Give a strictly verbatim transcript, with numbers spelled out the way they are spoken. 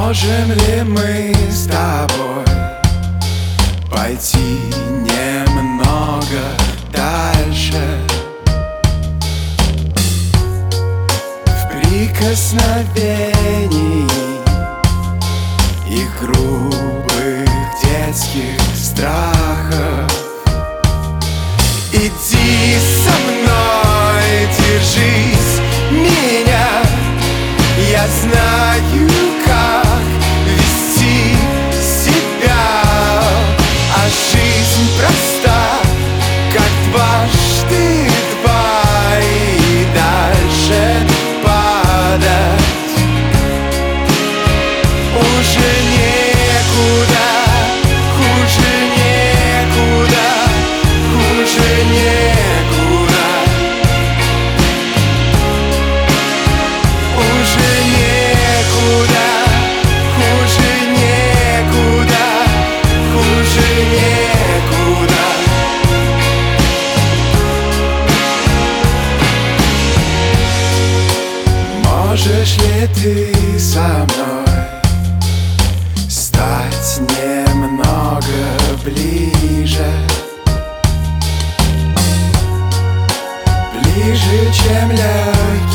Можем ли мы с тобой пойти немного дальше? В прикосновении и грубых детских страхов. Иди со мной, держись меня, я знаю, как вести себя, а жизнь проста, как дважды два, и дальше падать уже некуда, хуже некуда, хуже некуда, уже некуда, хуже некуда, хуже некуда. Можешь ли ты со мной стать немного ближе? Ближе, чем легкий